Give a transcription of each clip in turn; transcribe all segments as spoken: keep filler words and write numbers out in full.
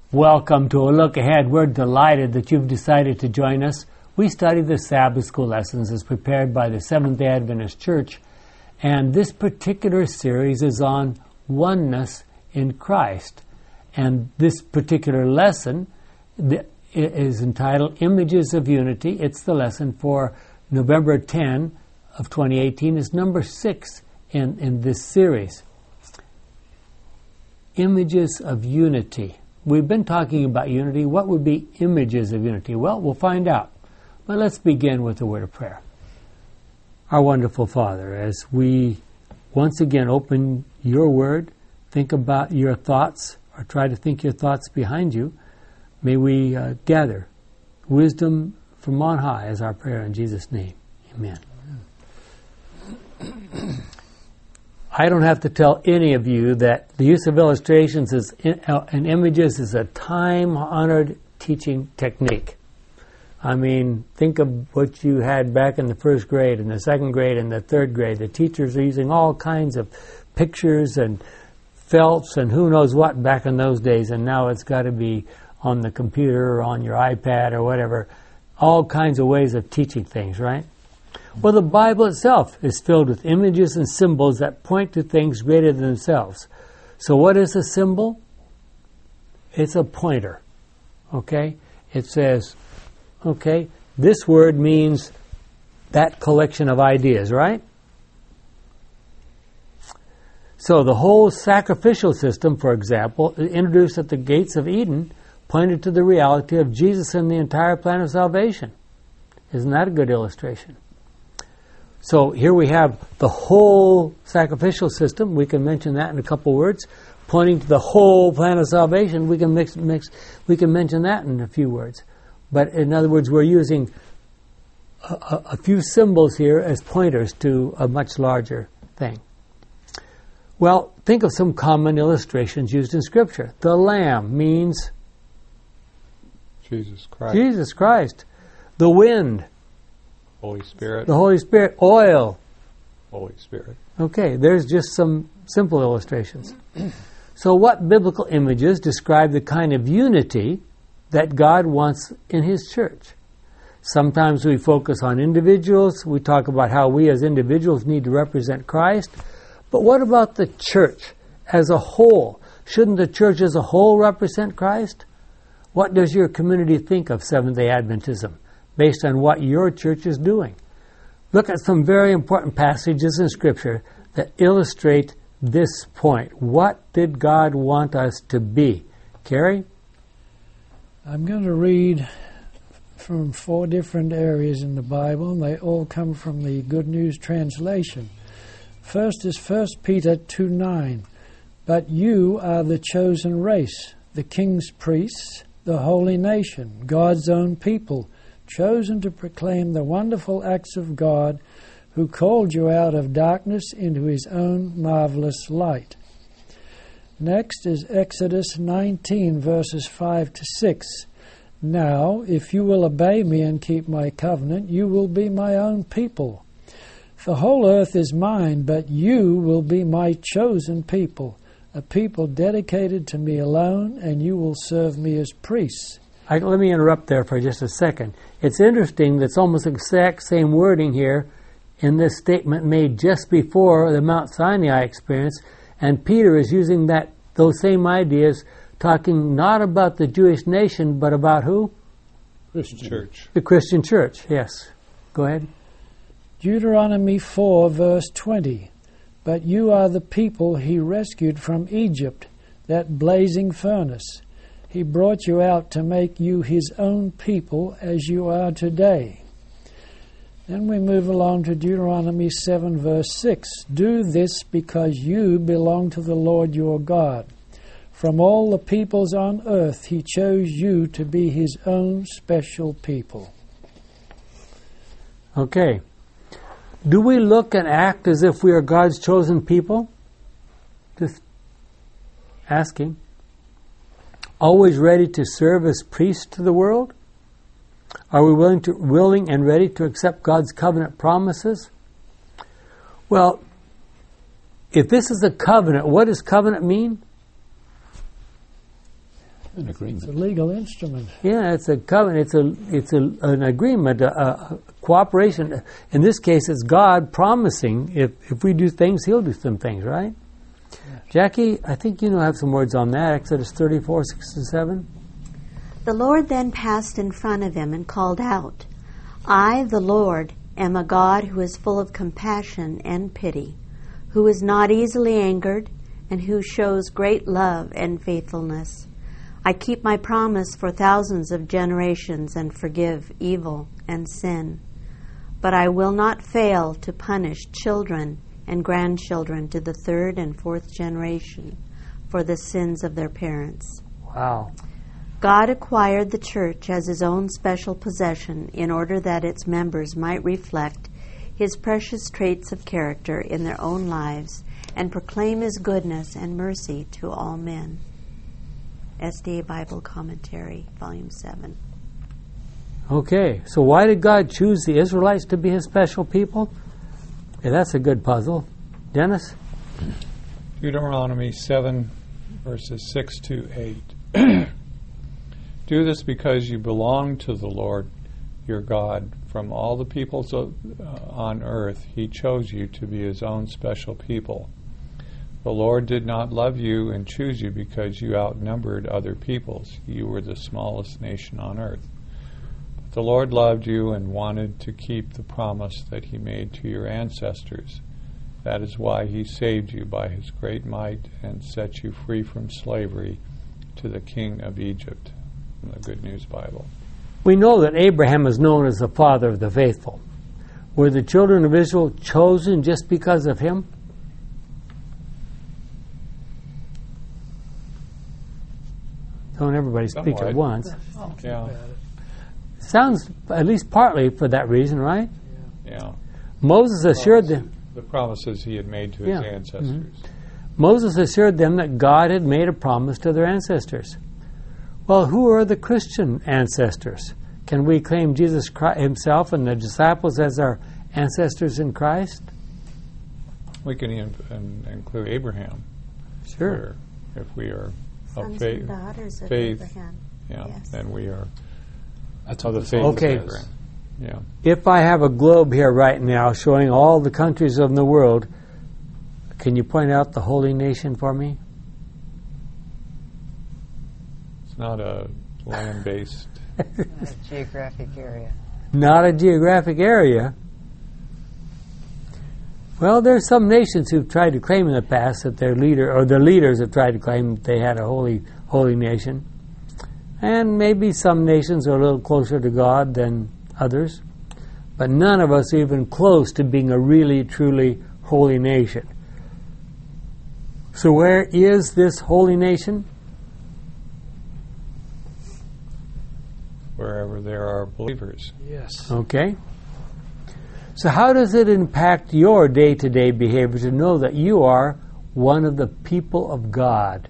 Welcome to a look ahead. We're delighted that you've decided to join us. We study the Sabbath School lessons as prepared by the Seventh-day Adventist Church, and this particular series is on oneness in Christ. And this particular lesson is entitled Images of Unity. It's the lesson for November tenth of twenty eighteen. It's number six in, in this series. Images of Unity. We've been talking about unity. What would be images of unity? Well, we'll find out. But let's begin with a word of prayer. Our wonderful Father, as we once again open your word, think about your thoughts, or try to think your thoughts behind you, may we uh, gather wisdom from on high as our prayer in Jesus' name. Amen. I don't have to tell any of you that the use of illustrations is in, uh, and images is a time-honored teaching technique. I mean, think of what you had back in the first grade and the second grade and the third grade. The teachers are using all kinds of pictures and felts and who knows what back in those days, and now it's got to be on the computer or on your iPad or whatever. All kinds of ways of teaching things, right? Well, the Bible itself is filled with images and symbols that point to things greater than themselves. So what is a symbol? It's a pointer, okay? It says, okay, this word means that collection of ideas, right? So the whole sacrificial system, for example, introduced at the gates of Eden, pointed to the reality of Jesus and the entire plan of salvation. Isn't that a good illustration? So here we have the whole sacrificial system. We can mention that in a couple words. Pointing to the whole plan of salvation, we can mix, mix, we can mention that in a few words. But in other words, we're using a, a, a few symbols here as pointers to a much larger thing. Well, think of some common illustrations used in Scripture. The lamb means Jesus Christ. Jesus Christ. The wind. Holy Spirit. The Holy Spirit. Oil. Holy Spirit. Okay, there's just some simple illustrations. So what biblical images describe the kind of unity that God wants in His church? Sometimes we focus on individuals. We talk about how we as individuals need to represent Christ. But what about the church as a whole? Shouldn't the church as a whole represent Christ? What does your community think of Seventh-day Adventism based on what your church is doing? Look at some very important passages in Scripture that illustrate this point. What did God want us to be? Carrie? I'm going to read from four different areas in the Bible, and they all come from the Good News Translation. First is First Peter two nine. But you are the chosen race, the king's priests, the holy nation, God's own people, chosen to proclaim the wonderful acts of God, who called you out of darkness into His own marvelous light. Next is Exodus nineteen, verses five to six. Now, if you will obey me and keep my covenant, you will be my own people. The whole earth is mine, but you will be my chosen people, a people dedicated to me alone, and you will serve me as priests. I, let me interrupt there for just a second. It's interesting that it's almost the exact same wording here in this statement made just before the Mount Sinai experience, and Peter is using that those same ideas, talking not about the Jewish nation, but about who? Christian church. The Christian church, yes. Go ahead. Deuteronomy four, verse twenty. But you are the people He rescued from Egypt, that blazing furnace. He brought you out to make you His own people as you are today. Then we move along to Deuteronomy seven, verse six. Do this because you belong to the Lord your God. From all the peoples on earth He chose you to be His own special people. Okay. Do we look and act as if we are God's chosen people? Just asking. Always ready to serve as priests to the world? Are we willing to willing and ready to accept God's covenant promises? Well, if this is a covenant, what does covenant mean? An It's a agreement. legal instrument. Yeah, it's a covenant. It's a it's a, an agreement, a, a cooperation. In this case, it's God promising if if we do things, He'll do some things, right? Jackie, I think you know have some words on that. Exodus thirty-four, six and seven. The Lord then passed in front of him and called out, I, the Lord, am a God who is full of compassion and pity, who is not easily angered, and who shows great love and faithfulness. I keep my promise for thousands of generations and forgive evil and sin. But I will not fail to punish children and grandchildren to the third and fourth generation for the sins of their parents. Wow. God acquired the church as His own special possession in order that its members might reflect His precious traits of character in their own lives and proclaim His goodness and mercy to all men. S D A Bible Commentary, Volume seven. Okay, so why did God choose the Israelites to be His special people? Okay, that's a good puzzle. Dennis? Deuteronomy seven, verses six to eight. Do this because you belong to the Lord your God. From all the peoples of, uh, on earth, He chose you to be His own special people. The Lord did not love you and choose you because you outnumbered other peoples. You were the smallest nation on earth. But the Lord loved you and wanted to keep the promise that He made to your ancestors. That is why He saved you by His great might and set you free from slavery to the king of Egypt. From the Good News Bible. We know that Abraham is known as the father of the faithful. Were the children of Israel chosen just because of him? Don't everybody speak Somewhat. at once. Yeah, Sounds at least partly for that reason, right? yeah. Moses assured them. The promises He had made to His Yeah. ancestors. Moses assured them that God had made a promise to their ancestors. Well, who are the Christian ancestors? Can we claim Jesus Christ Himself and the disciples as our ancestors in Christ? We can in, in, include Abraham. Sure. Where if we are of Sons faith, and daughters of faith, Abraham. yeah, Yes. then we are That's of what the the faith Okay. of Abraham. Yeah. If I have a globe here right now showing all the countries of the world, can you point out the holy nation for me? It's not a land-based. A geographic area. Not a geographic area. Well, there's some nations who've tried to claim in the past that their leader or their leaders have tried to claim that they had a holy holy nation. And maybe some nations are a little closer to God than others. But none of us are even close to being a really, truly holy nation. So where is this holy nation? Wherever there are believers. Yes. Okay. So how does it impact your day-to-day behavior to know that you are one of the people of God?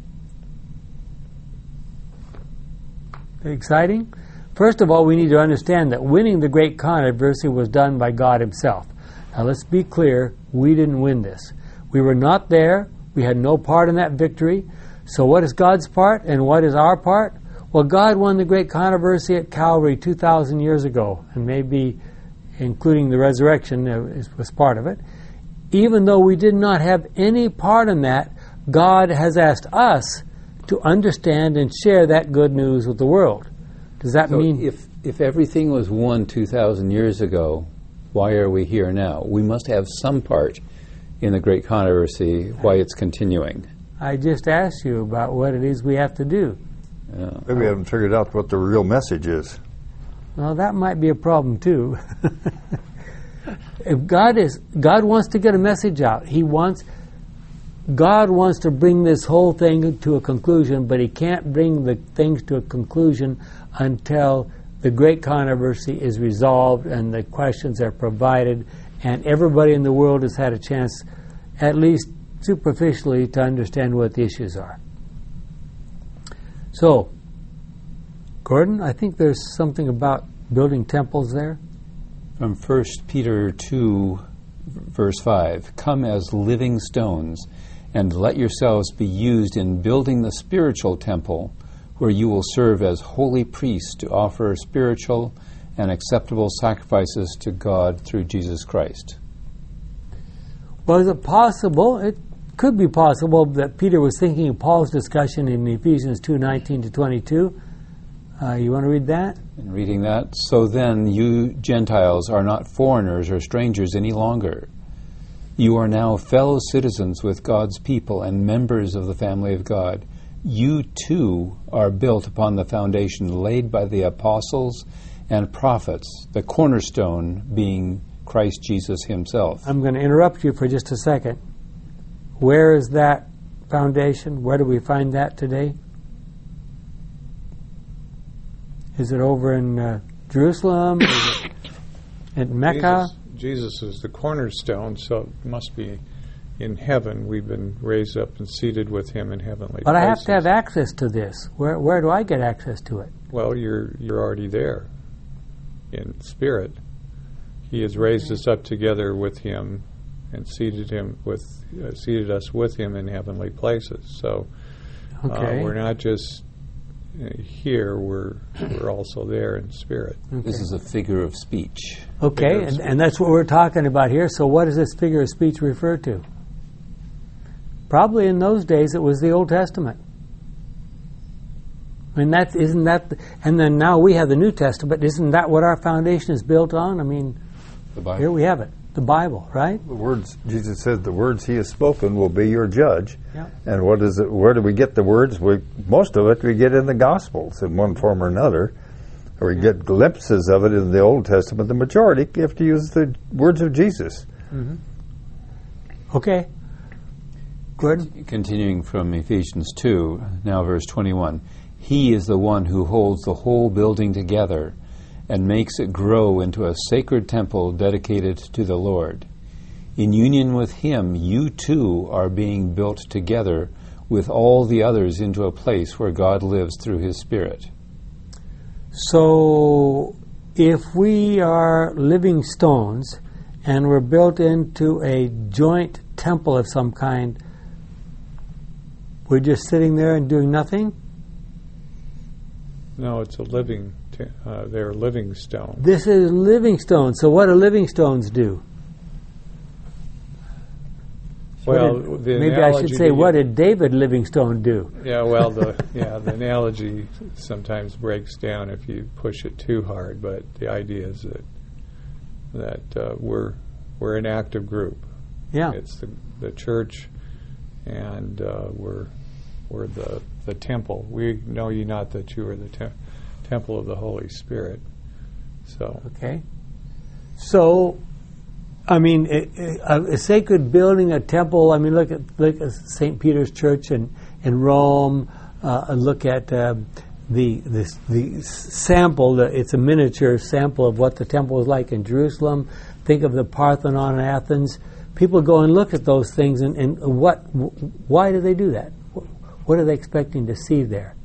Exciting? First of all, we need to understand that winning the great controversy was done by God Himself. Now let's be clear, we didn't win this. We were not there. We had no part in that victory. So what is God's part and what is our part? Well, God won the great controversy at Calvary two thousand years ago, and maybe including the resurrection uh, was part of it. Even though we did not have any part in that, God has asked us to understand and share that good news with the world. Does that So mean... if if everything was won two thousand years ago, why are we here now? We must have some part in the great controversy, why it's continuing. I just asked you about what it is we have to do. Yeah. Maybe we haven't figured out what the real message is. Well, that might be a problem too. If God is, God wants to get a message out. He wants, God wants to bring this whole thing to a conclusion, but He can't bring the things to a conclusion until the great controversy is resolved and the questions are provided, and everybody in the world has had a chance, at least superficially, to understand what the issues are. So, Gordon, I think there's something about building temples there. From First Peter two, verse five, come as living stones, and let yourselves be used in building the spiritual temple, where you will serve as holy priests to offer spiritual and acceptable sacrifices to God through Jesus Christ. Well, is it possible, it could be possible that Peter was thinking of Paul's discussion in Ephesians two nineteen to twenty-two. Uh, you want to read that? In reading that, so then you Gentiles are not foreigners or strangers any longer. You are now fellow citizens with God's people and members of the family of God. You too are built upon the foundation laid by the apostles and prophets, the cornerstone being Christ Jesus himself. I'm going to interrupt you for just a second. Where is that foundation? Where do we find that today? Is it over in uh, Jerusalem? Is it in Mecca? Jesus, Jesus is the cornerstone, so it must be in heaven. We've been raised up and seated with him in heavenly But places. I have to have access to this. Where where do I get access to it? Well, you're you're already there in spirit. He has raised us up together with him and seated him with uh, seated us with him in heavenly places. So Okay. uh, we're not just uh, here; we're we're also there in spirit. This is a figure of speech. Okay, Figure of and, speech. and that's what we're talking about here. So what does this figure of speech refer to? Probably in those days it was the Old Testament. I mean, that isn't that, the, and then now we have the New Testament. Isn't that what our foundation is built on? I mean, The Bible. here we have it, the Bible, right? The words, Jesus said, the words he has spoken will be your judge. Yeah. And what is it? Where do we get the words? We, most of it we get in the Gospels in one form or another. Or we get glimpses of it in the Old Testament. The majority, you have to use the words of Jesus. Okay. Good. Continuing from Ephesians two, now verse twenty-one. He is the one who holds the whole building together and makes it grow into a sacred temple dedicated to the Lord. In union with him, you too are being built together with all the others into a place where God lives through his Spirit. So, if we are living stones and we're built into a joint temple of some kind, we're just sitting there and doing nothing? No, it's a living. T- uh, they're living stone. This is living stones. So, what do living stones do? Well, What did- the maybe I analogy should say, to what you- did David Livingstone do? Yeah, well, the yeah the analogy sometimes breaks down if you push it too hard, but the idea is that that uh, we're we're an active group. Yeah. It's the the church, and uh, we're we're the the temple. We know ye not that you are the te- temple of the Holy Spirit. So Okay. So, I mean, it, it, a, a sacred building, a temple. I mean, look at look at Saint Peter's Church in in Rome. Uh, look at uh, the this the sample. The, it's a miniature sample of what the temple was like in Jerusalem. Think of the Parthenon in Athens. People go and look at those things, and, and what? Why do they do that? What are they expecting to see there?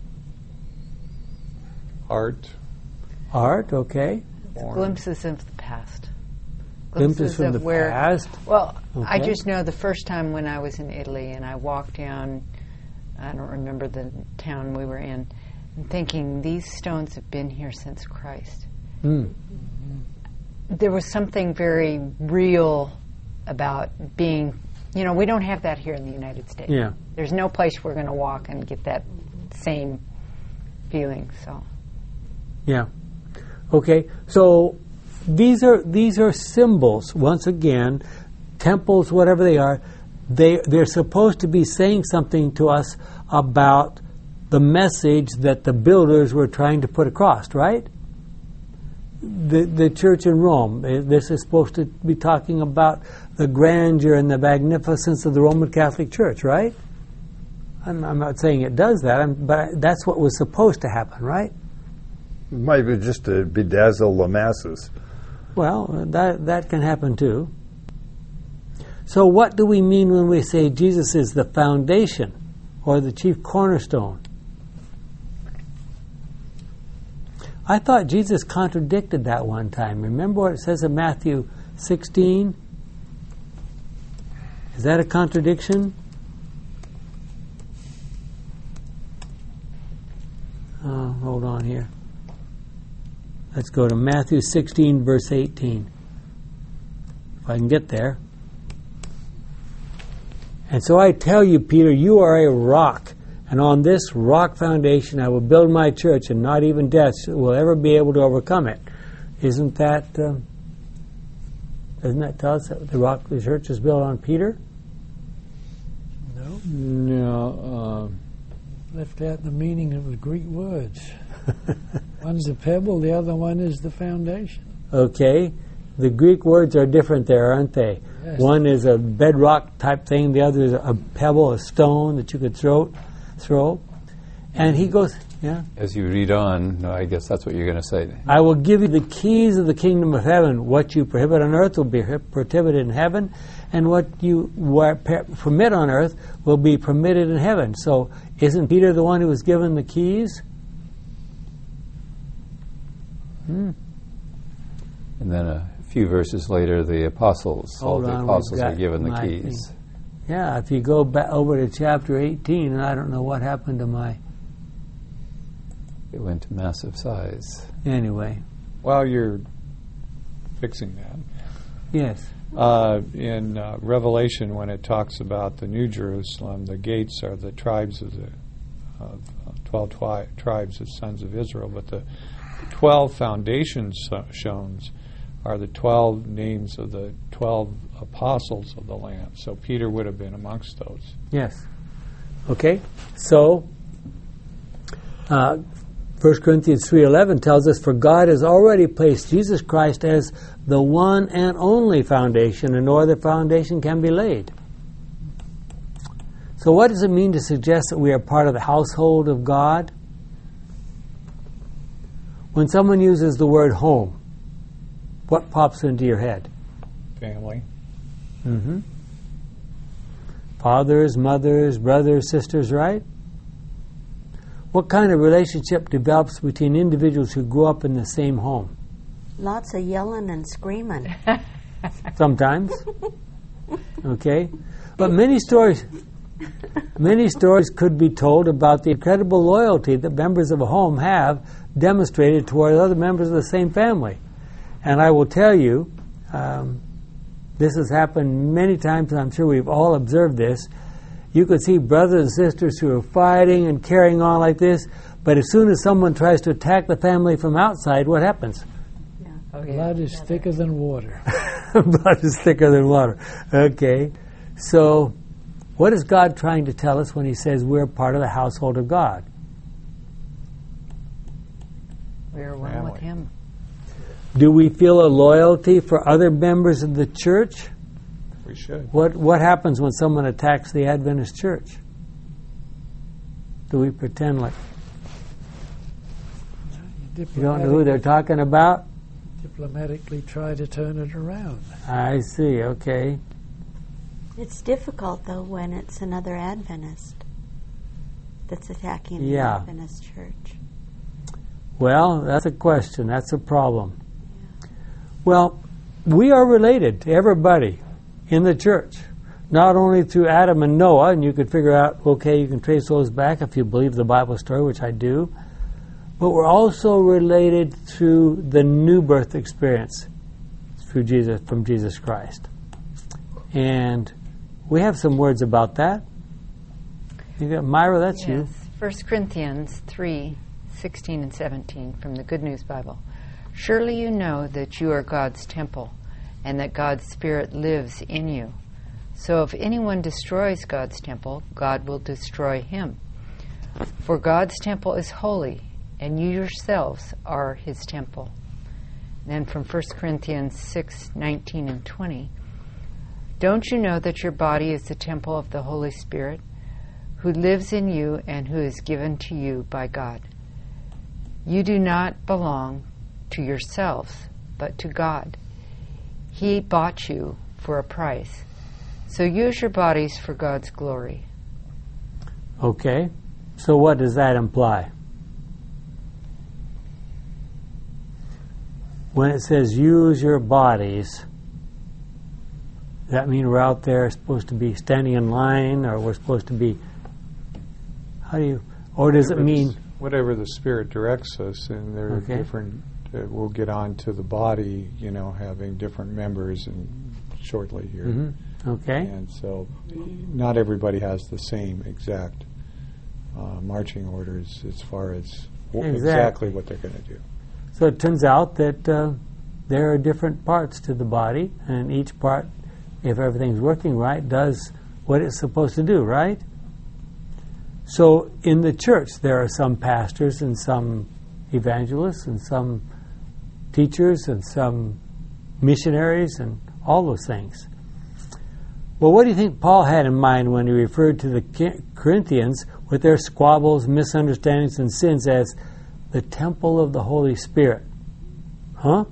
art, Art, okay. form. Glimpses of the past. Glimpses from of the where, past. Well, I Okay. just know the first time when I was in Italy and I walked down, I don't remember the town we were in, and thinking these stones have been here since Christ. Mm. There was something very real about being, you know, we don't have that here in the United States. Yeah. There's no place we're going to walk and get that same feeling. So, Yeah. Okay. So these are these are symbols. Once again, temples, whatever they are, they they're supposed to be saying something to us about the message that the builders were trying to put across. Right? The the church in Rome. eh, This is supposed to be talking about the grandeur and the magnificence of the Roman Catholic Church. Right? I'm, I'm not saying it does that, I'm, but that's what was supposed to happen. Right? Might be just to bedazzle the masses. Well, that that can happen too. So what do we mean when we say Jesus is the foundation or the chief cornerstone? I thought Jesus contradicted that one time. Remember what it says in Matthew sixteen? Is that a contradiction? hold on here. Let's go to Matthew sixteen, verse eighteen. If I can get there. And so I tell you, Peter, you are a rock, and on this rock foundation I will build my church, and not even death will ever be able to overcome it. Isn't that, um, doesn't that tell us that the rock, the church is built on Peter? No. No. Uh, Left out the meaning of the Greek words. One's a pebble, the other one is the foundation. Okay. The Greek words are different there, aren't they? Yes. One is a bedrock type thing, the other is a pebble, a stone that you could throw. throw. And he goes, yeah? As you read on, no, I guess that's what you're going to say. I will give you the keys of the kingdom of heaven. What you prohibit on earth will be prohibited in heaven, and what you permit on earth will be permitted in heaven. So isn't Peter the one who was given the keys? Hmm. And then a few verses later, the apostles, all Hold the on, apostles we've are got given the my keys. thing. Yeah, if you go back over to chapter eighteen, and I don't know what happened to my... It went to massive size. Anyway, while you're fixing that, yes. uh, in uh, Revelation, when it talks about the New Jerusalem, the gates are the tribes of the of, uh, twelve twi- tribes of sons of Israel, but the twelve foundation stones are the twelve names of the twelve apostles of the Lamb. So Peter would have been amongst those. Yes. Okay. So, uh, First Corinthians three eleven tells us, for God has already placed Jesus Christ as the one and only foundation, and no other foundation can be laid. So what does it mean to suggest that we are part of the household of God? When someone uses the word home, what pops into your head? Family. Mm-hmm. Fathers, mothers, brothers, sisters, right? What kind of relationship develops between individuals who grew up in the same home? Lots of yelling and screaming. Sometimes. Okay? But many stories many stories could be told about the incredible loyalty that members of a home have demonstrated toward other members of the same family. And I will tell you, um, this has happened many times, and I'm sure we've all observed this. You could see brothers and sisters who are fighting and carrying on like this, but as soon as someone tries to attack the family from outside, what happens? Yeah. Oh, yeah. Blood is thicker than water. Blood is thicker than water. Okay. So, what is God trying to tell us when He says we're part of the household of God? We are one Family. with Him. Do we feel a loyalty for other members of the church? We should. What what happens when someone attacks the Adventist church? Do we pretend like you don't know who they're talking about? Diplomatically try to turn it around. I see, okay. It's difficult, though, when it's another Adventist that's attacking the Yeah. Adventist church. Well, that's a question. That's a problem. Well, we are related to everybody in the church, not only through Adam and Noah, and you could figure out, okay, you can trace those back if you believe the Bible story, which I do, but we're also related through the new birth experience through Jesus, from Jesus Christ. And we have some words about that. You got Myra, that's Yes. you. First Corinthians three, sixteen and seventeen from the Good News Bible. Surely you know that you are God's temple, and that God's Spirit lives in you. So if anyone destroys God's temple, God will destroy him. For God's temple is holy, and you yourselves are His temple. And then from First Corinthians six, nineteen and twenty. Don't you know that your body is the temple of the Holy Spirit, who lives in you and who is given to you by God? You do not belong to yourselves, but to God. He bought you for a price. So use your bodies for God's glory. Okay. So what does that imply? When it says use your bodies, does that mean we're out there supposed to be standing in line, or we're supposed to be, how do you, or does it mean, whatever the Spirit directs us, and there are Okay. different. Uh, we'll get on to the body, you know, having different members, and shortly here. Mm-hmm. Okay. And so, not everybody has the same exact uh, marching orders as far as w- Exactly. exactly what they're going to do. So it turns out that uh, there are different parts to the body, and each part, if everything's working right, does what it's supposed to do, right? So in the church, there are some pastors and some evangelists and some teachers and some missionaries and all those things. Well, what do you think Paul had in mind when he referred to the Corinthians with their squabbles, misunderstandings, and sins as the temple of the Holy Spirit? Huh?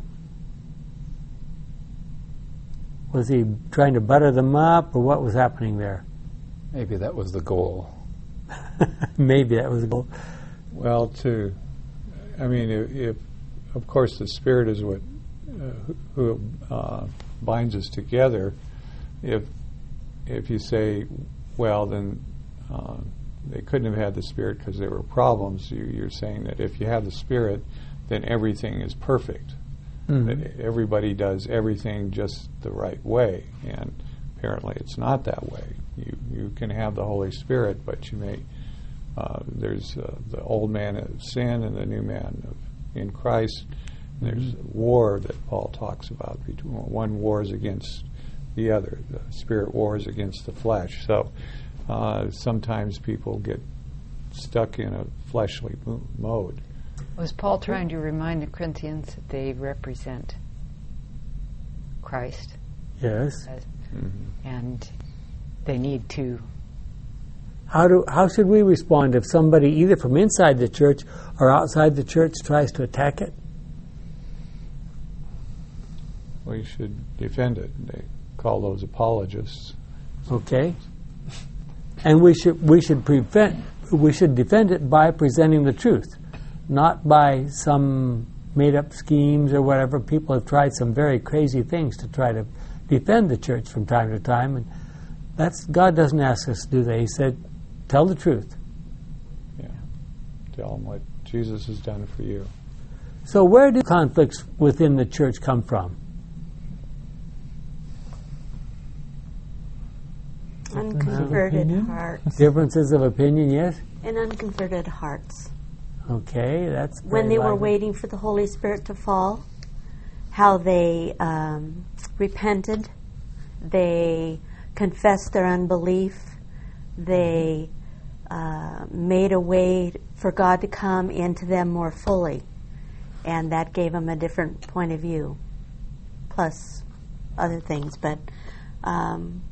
Was he trying to butter them up, or what was happening there? Maybe that was the goal. Maybe that was the goal. Well, to, I mean, if, if of course the Spirit is what uh, who uh, binds us together. If if you say, well, then uh, they couldn't have had the Spirit because there were problems. You, you're saying that if you have the Spirit, then everything is perfect. Mm-hmm. That everybody does everything just the right way, and apparently it's not that way. You you can have the Holy Spirit, but you may uh, there's uh, the old man of sin and the new man of, in Christ. And there's a war that Paul talks about. Between one wars against the other. The Spirit wars against the flesh. So uh, sometimes people get stuck in a fleshly mo- mode. Was Paul trying to remind the Corinthians that they represent Christ? Yes. As, Mm-hmm. and they need to. How do how should we respond if somebody either from inside the church or outside the church tries to attack it? We should defend it. They call those apologists. Okay. And we should we should prevent we should defend it by presenting the truth, not by some made up schemes or whatever. People have tried some very crazy things to try to defend the church from time to time, and that's God doesn't ask us to do that. He said, "Tell the truth." Yeah. Tell them what Jesus has done for you. So where do conflicts within the church come from? Unconverted opinion? hearts. Differences of opinion, yes? And unconverted hearts. Okay, that's When very they were likely. waiting for the Holy Spirit to fall, how they um, repented, they confessed their unbelief, they uh, made a way for God to come into them more fully, and that gave them a different point of view, plus other things. But um,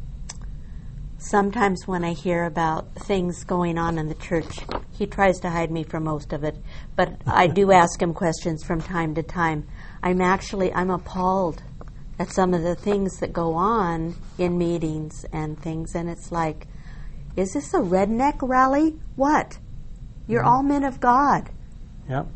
sometimes when I hear about things going on in the church, he tries to hide me from most of it, but I do ask him questions from time to time. I'm actually, I'm appalled at some of the things that go on in meetings and things, and it's like, is this a redneck rally? What? You're all men of God. Yep.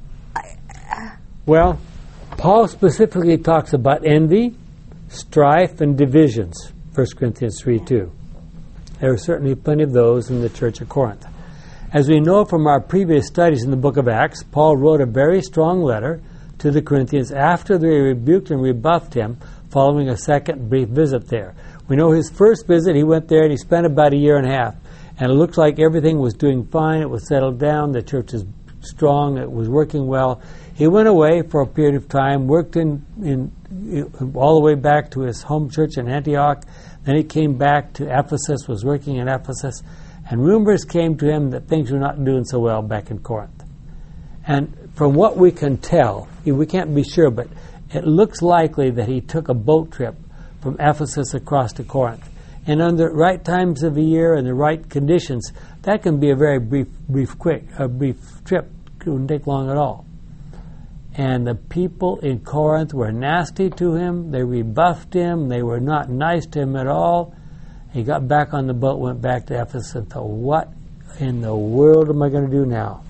Well, Paul specifically talks about envy, strife, and divisions, First Corinthians three two. There are certainly plenty of those in the church of Corinth. As we know from our previous studies in the book of Acts, Paul wrote a very strong letter to the Corinthians after they rebuked and rebuffed him following a second brief visit there. We know his first visit, he went there and he spent about a year and a half. And it looked like everything was doing fine. It was settled down. The church is strong. It was working well. He went away for a period of time, worked in, in, in all the way back to his home church in Antioch. Then he came back to Ephesus, was working in Ephesus. And rumors came to him that things were not doing so well back in Corinth. And from what we can tell, we can't be sure, but it looks likely that he took a boat trip from Ephesus across to Corinth. And under the right times of the year and the right conditions, that can be a very brief, brief, quick, a brief trip. It wouldn't take long at all. And the people in Corinth were nasty to him. They rebuffed him. They were not nice to him at all. He got back on the boat, went back to Ephesus, and thought, what in the world am I going to do now?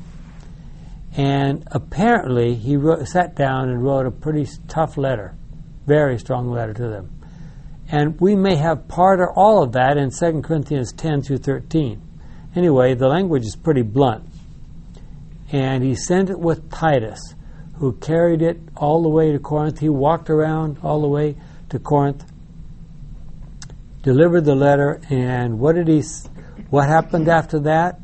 And apparently he wrote, sat down and wrote a pretty tough letter, very strong letter to them. And we may have part or all of that in Second Corinthians ten through thirteen. Anyway, the language is pretty blunt. and he sent it with Titus, who carried it all the way to Corinth. He walked around all the way to Corinth, delivered the letter, and what did he? What happened after that?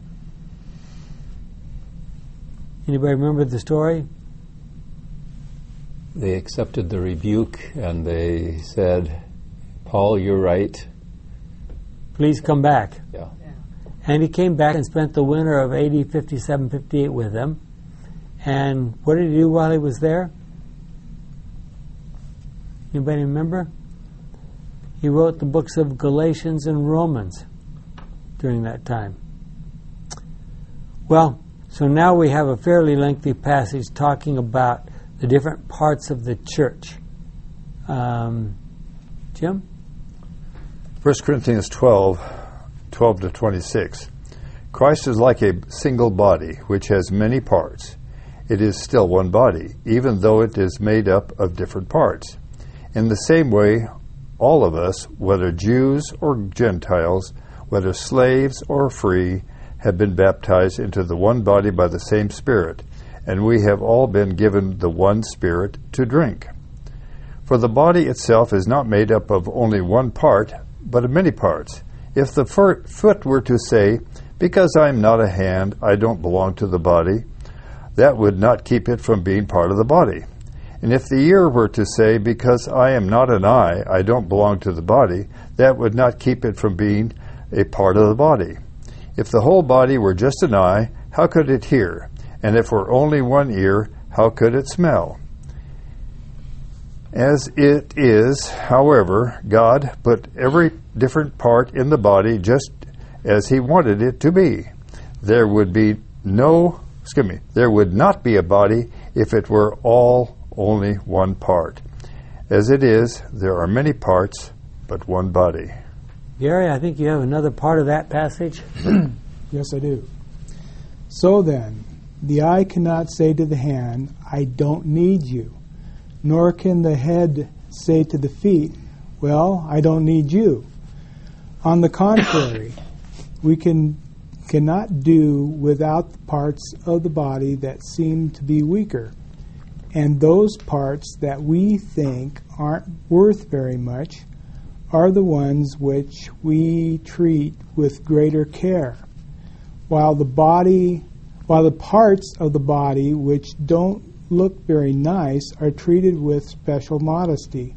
Anybody remember the story? They accepted the rebuke and they said, Paul, you're right. Please come back. Yeah. And he came back and spent the winter of A D fifty-seven fifty-eight with them. And what did he do while he was there? Anybody remember? He wrote the books of Galatians and Romans during that time. Well, so now we have a fairly lengthy passage talking about the different parts of the church. Um, Jim? First Corinthians twelve, twelve to twenty-six. Christ is like a single body, which has many parts. It is still one body, even though it is made up of different parts. In the same way, all of us, whether Jews or Gentiles, whether slaves or free, have been baptized into the one body by the same Spirit, and we have all been given the one Spirit to drink. For the body itself is not made up of only one part, but of many parts. If the foot were to say, because I am not a hand, I don't belong to the body, that would not keep it from being part of the body. And if the ear were to say, because I am not an eye, I don't belong to the body, that would not keep it from being a part of the body. If the whole body were just an eye, how could it hear? And if were only one ear, how could it smell? As it is, however, God put every different part in the body just as He wanted it to be. There would be no, excuse me, there would not be a body if it were all only one part. As it is, there are many parts, but one body. Gary, I think you have another part of that passage. Yes, I do. So then, the eye cannot say to the hand, I don't need you. Nor can the head say to the feet, well, I don't need you. On the contrary, we can cannot do without the parts of the body that seem to be weaker. And those parts that we think aren't worth very much are the ones which we treat with greater care, while the body, while the parts of the body which don't look very nice are treated with special modesty,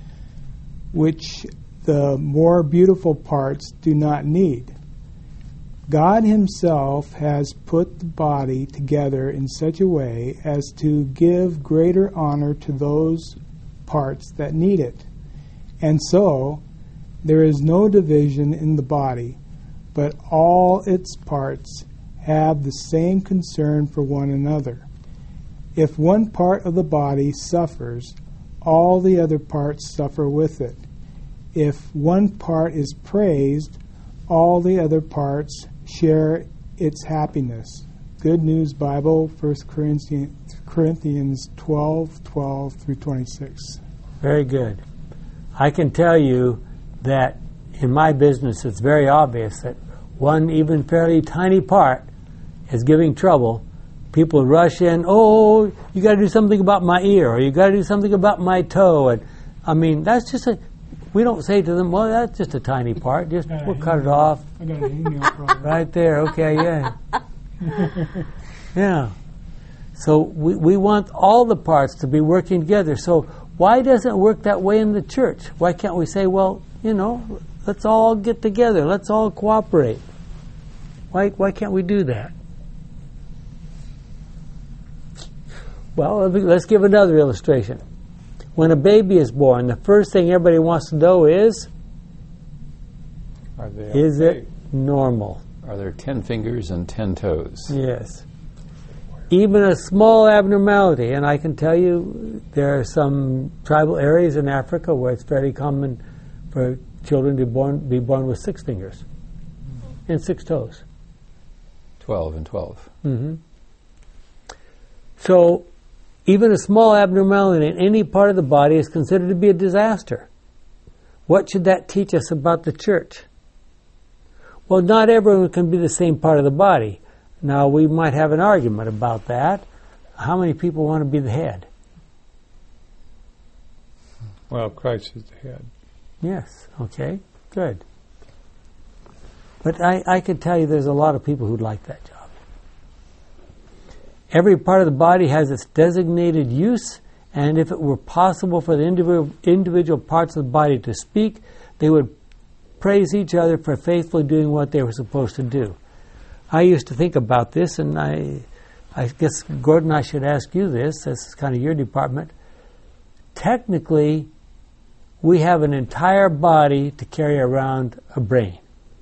which the more beautiful parts do not need. God Himself has put the body together in such a way as to give greater honor to those parts that need it. And so, there is no division in the body, but all its parts have the same concern for one another. If one part of the body suffers, all the other parts suffer with it. If one part is praised, all the other parts share its happiness. Good News Bible, First Corinthians twelve, twelve through twenty-six. Very good. I can tell you that in my business it's very obvious that one even fairly tiny part is giving trouble. People rush in, oh, you got to do something about my ear, or you got to do something about my toe. And I mean, that's just a, we don't say to them, well, that's just a tiny part. Just we'll cut it off. I got an email from Right there. Okay, yeah. Yeah. So we, we want all the parts to be working together. So why doesn't it work that way in the church? Why can't we say, well, you know, let's all get together. Let's all cooperate. Why, why can't we do that? Well, let's give another illustration. When a baby is born, the first thing everybody wants to know is, Are they is okay? it normal? Are there ten fingers and ten toes? Yes. Even a small abnormality, and I can tell you there are some tribal areas in Africa where it's very common for children to born, be born with six fingers and six toes. Twelve and twelve. Mm-hmm. So, even a small abnormality in any part of the body is considered to be a disaster. What should that teach us about the church? Well, not everyone can be the same part of the body. Now, we might have an argument about that. How many people want to be the head? Well, Christ is the head. Yes, okay, good. But I, I can tell you there's a lot of people who'd like that job. Every part of the body has its designated use, and if it were possible for the individual, individual parts of the body to speak, they would praise each other for faithfully doing what they were supposed to do. I used to think about this, and I, I guess, Gordon, I should ask you this. This is kind of your department. Technically, we have an entire body to carry around a brain.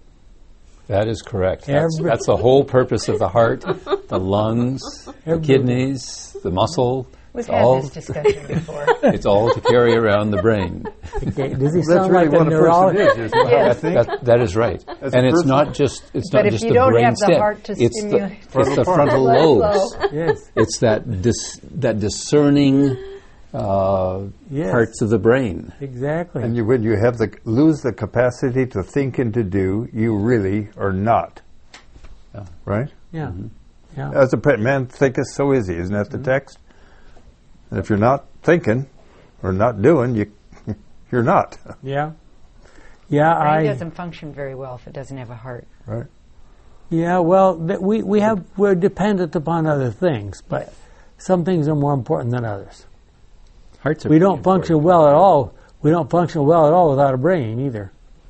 That is correct. That's, Every- that's the whole purpose of the heart, the lungs, the Every- kidneys, the muscle. We've It's had all, this discussion before. it's all to carry around the brain. Okay, does he That's sound really like a what a person neurologist? is, is what I think. That, that is right. As a And it's person- not just it's But not if just you the don't brain have the stem. heart to it's stimulate- the, it's Frontal the part. frontal Blood lobes. flow. Yes. It's that dis, that discerning uh, Yes. parts of the brain. Exactly. And you, when you have the lose the capacity to think and to do, you really are not. Yeah. Right? yeah. Yeah. As a pre- man thinketh, so is he. Isn't that the text? And if you're not thinking or not doing, you you're not. Yeah. Yeah, Brain I. doesn't function very well if it doesn't have a heart. Right? Yeah, well, th- we we have we're dependent upon other things, but some things are more important than others. Hearts are We pretty don't function important. well at all. We don't function well at all without a brain either.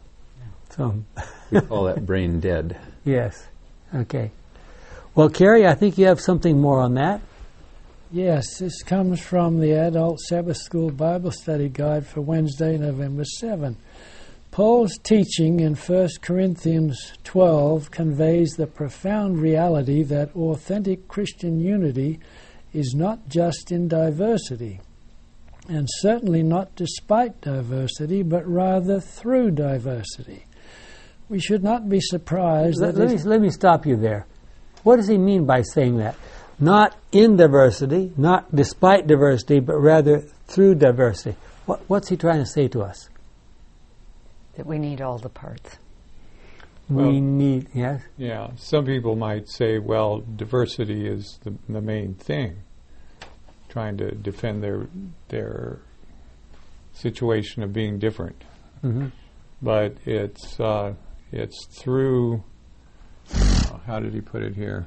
So, We call that brain dead. yes. Okay. Well, Carrie, I think you have something more on that. Yes, this comes from the Adult Sabbath School Bible Study Guide for Wednesday, November seventh. Paul's teaching in First Corinthians twelve conveys the profound reality that authentic Christian unity is not just in diversity, and certainly not despite diversity, but rather through diversity. We should not be surprised Let, that let me it- let me stop you there. What does he mean by saying that? Not in diversity, not despite diversity, but rather through diversity. What, what's he trying to say to us? That we need all the parts. Well- we need, yes? Yeah, some people might say, well, diversity is the, the main thing, trying to defend their their situation of being different. Mm-hmm. But it's uh, it's through, uh, how did he put it here?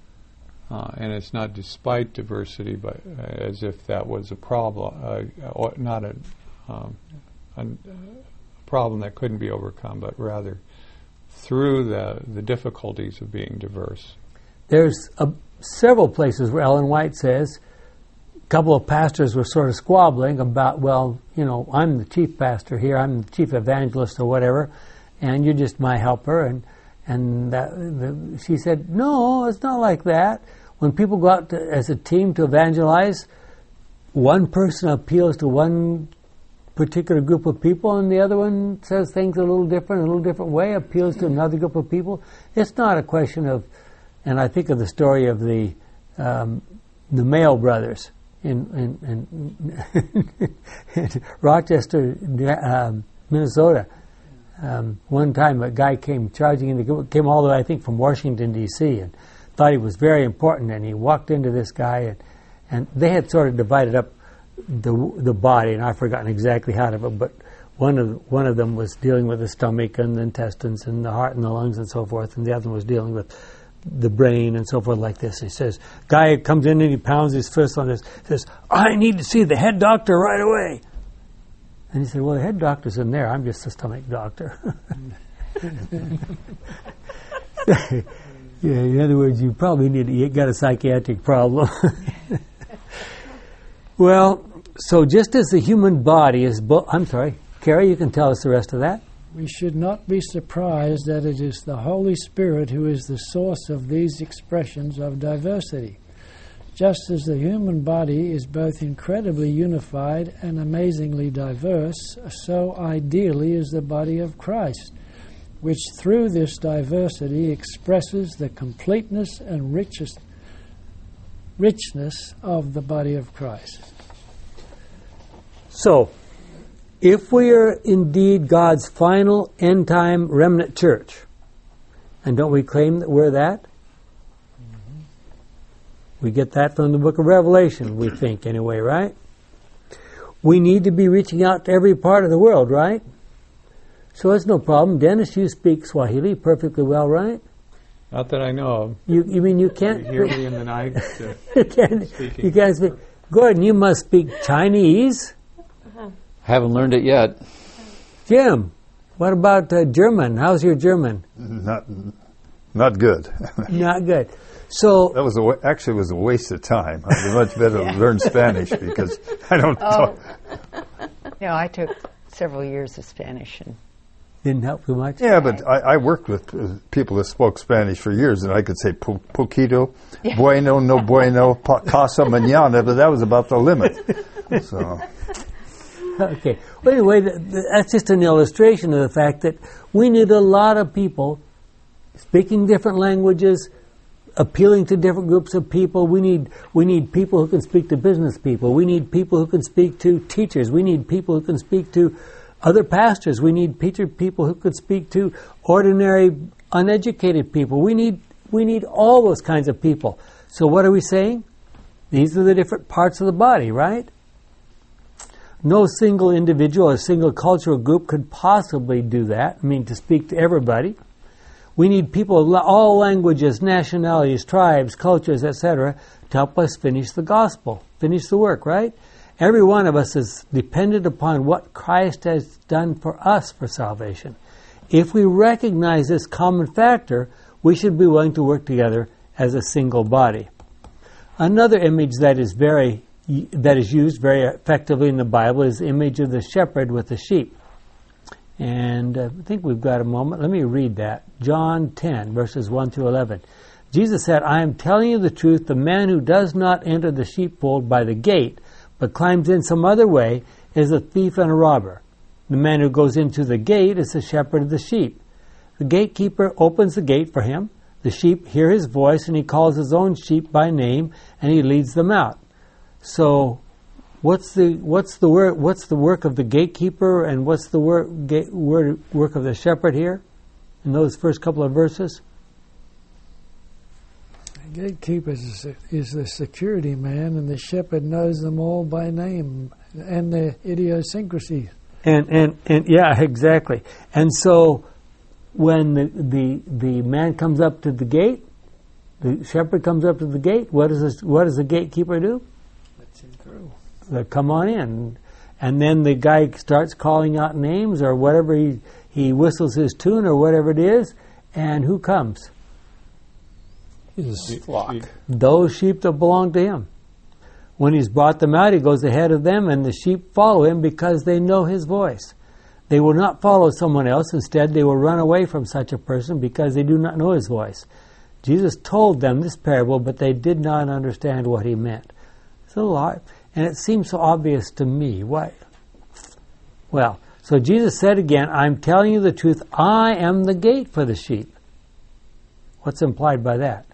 Uh, and it's not despite diversity, but uh, as if that was a problem, uh, or not a, um, a problem that couldn't be overcome, but rather through the, the difficulties of being diverse. There's a, several places where Ellen White says a couple of pastors were sort of squabbling about, well, you know, I'm the chief pastor here, I'm the chief evangelist or whatever, and you're just my helper. And and that, the, she said, no, it's not like that. When people go out to, as a team to evangelize, one person appeals to one particular group of people, and the other one says things a little different, a little different way, appeals to another group of people. It's not a question of, and I think of the story of the um, the Mayo brothers in in, in, in Rochester, um, Minnesota. Um, one time, a guy came charging in, came all the way, I think, from Washington D C and thought he was very important, and he walked into this guy, and, and they had sort of divided up the the body, and I've forgotten exactly how to, but one of one of them was dealing with the stomach and the intestines and the heart and the lungs and so forth, and the other one was dealing with the brain and so forth like this. He says, guy comes in and he pounds his fist on this, says, I need to see the head doctor right away. And he said, well, the head doctor's in there. I'm just the stomach doctor. Yeah, in other words, you probably need you got a psychiatric problem. Well, so just as the human body is, bo- I'm sorry, Carrie, you can tell us the rest of that. we should not be surprised that it is the Holy Spirit who is the source of these expressions of diversity. Just as the human body is both incredibly unified and amazingly diverse, so ideally is the body of Christ, which through this diversity expresses the completeness and richest, richness of the body of Christ. So, if we are indeed God's final end-time remnant church, and don't we claim that we're that? We get that from the book of Revelation, we think, anyway, right? We need to be reaching out to every part of the world, right? So it's no problem. Dennis, you speak Swahili perfectly well, right? Not that I know of. You, you mean you can't... You hear me in the night uh, you can't, speaking. you can't speak... Gordon, you must speak Chinese. Haven't learned it yet. Jim, what about uh, German? How's your German? Not, not good. Not good. So That was a wa- actually it was a waste of time. I'd be much better to learn Spanish because I don't Oh. talk. No, I took several years of Spanish, and didn't help too much. Yeah, but I, I worked with uh, people that spoke Spanish for years, and I could say po- poquito, bueno, no bueno, pa- casa mañana, but that was about the limit. So Okay. Well, anyway, th- th- that's just an illustration of the fact that we need a lot of people speaking different languages, appealing to different groups of people. We need we need people who can speak to business people. We need people who can speak to teachers. We need people who can speak to other pastors. We need teacher people who could speak to ordinary, uneducated people. We need we need all those kinds of people. So what are we saying? These are the different parts of the body, right? No single individual or single cultural group could possibly do that. I mean, to speak to everybody. We need people of all languages, nationalities, tribes, cultures, et cetera, to help us finish the gospel, finish the work, right? Every one of us is dependent upon what Christ has done for us for salvation. If we recognize this common factor, we should be willing to work together as a single body. Another image that is very that is used very effectively in the Bible is the image of the shepherd with the sheep. And uh, I think we've got a moment. Let me read that. John ten, verses one through eleven. Jesus said, I am telling you the truth, the man who does not enter the sheepfold by the gate, but climbs in some other way, is a thief and a robber. The man who goes into the gate is the shepherd of the sheep. The gatekeeper opens the gate for him. The sheep hear his voice, and he calls his own sheep by name, and he leads them out. So, what's the what's the work what's the work of the gatekeeper, and what's the work ga- word, work of the shepherd here in those first couple of verses? The gatekeeper is, is the security man, and the shepherd knows them all by name and their idiosyncrasies. And and and yeah, exactly. And so, when the the the man comes up to the gate, the shepherd comes up to the gate. What does this, what does the gatekeeper do? Lets him through. Uh, come on in. And then the guy starts calling out names or whatever, he, he whistles his tune or whatever it is, and who comes? His flock. Those sheep that belong to him. When he's brought them out, he goes ahead of them, and the sheep follow him because they know his voice. They will not follow someone else. Instead, they will run away from such a person because they do not know his voice. Jesus told them this parable, but they did not understand what he meant. It's a lot. And it seems so obvious to me. Why? Well, so Jesus said again, I'm telling you the truth, I am the gate for the sheep. What's implied by that?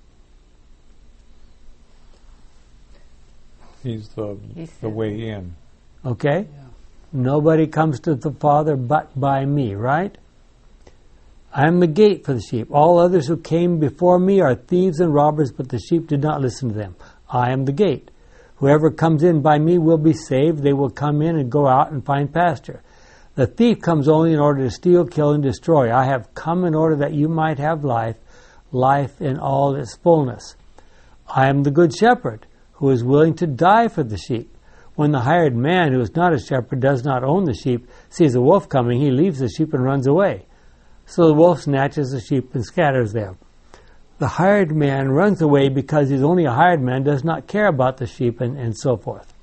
He's the He's the the- way in. Okay? Nobody comes to the Father but by me, right? I am the gate for the sheep. All others who came before me are thieves and robbers, but the sheep did not listen to them. I am the gate. Whoever comes in by me will be saved. They will come in and go out and find pasture. The thief comes only in order to steal, kill, and destroy. I have come in order that you might have life, life in all its fullness. I am the good shepherd, who is willing to die for the sheep. When the hired man, who is not a shepherd, does not own the sheep, sees a wolf coming, he leaves the sheep and runs away. So the wolf snatches the sheep and scatters them. The hired man runs away because he's only a hired man, does not care about the sheep, and, and so forth.